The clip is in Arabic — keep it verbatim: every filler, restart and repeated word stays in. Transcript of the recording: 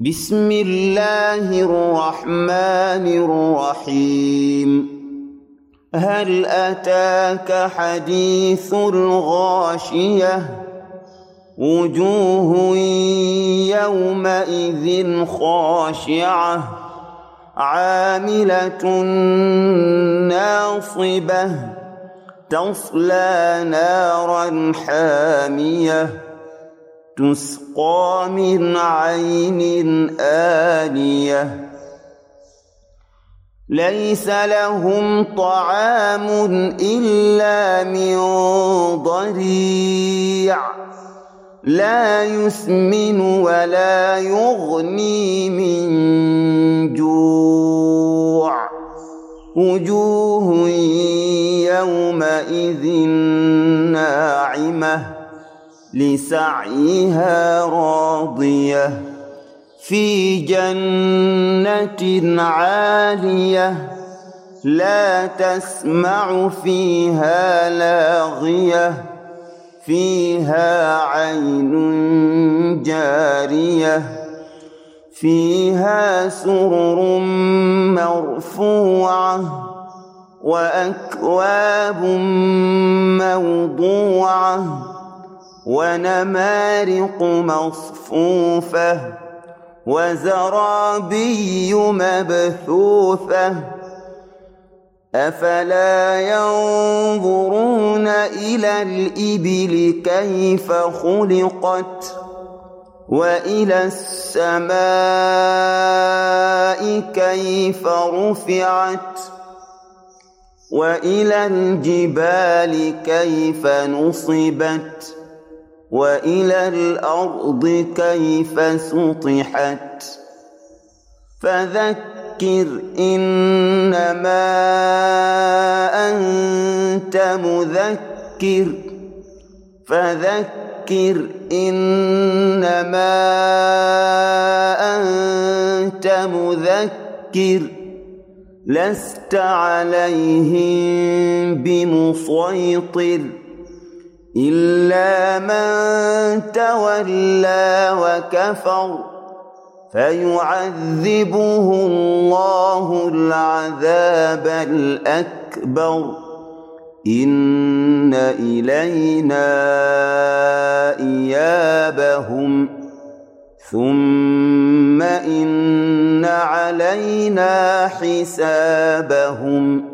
بسم الله الرحمن الرحيم هل أتاك حديث الغاشية وجوه يومئذ خاشعة عاملة ناصبة تصلى نارا حامية تسقى من عين آنية ليس لهم طعام إلا من ضريع لا يسمن ولا يغني من جوع وجوه يومئذ ناعمة لسعيها راضية في جنة عالية لا تسمع فيها لاغية فيها عين جارية فيها سرر مرفوعة وأكواب موضوعة ونمارق مصفوفة وزرابي مبثوثة أفلا ينظرون إلى الإبل كيف خلقت وإلى السماء كيف رفعت وإلى الجبال كيف نصبت وإلى الأرض كيف سطحت فذكر إنما أنت مذكر فذكر إنما أنت مذكر لست عليهم بمسيطر إلا من تولى وكفر فيعذبه الله العذاب الأكبر إن إلينا إيابهم ثم إن علينا حسابهم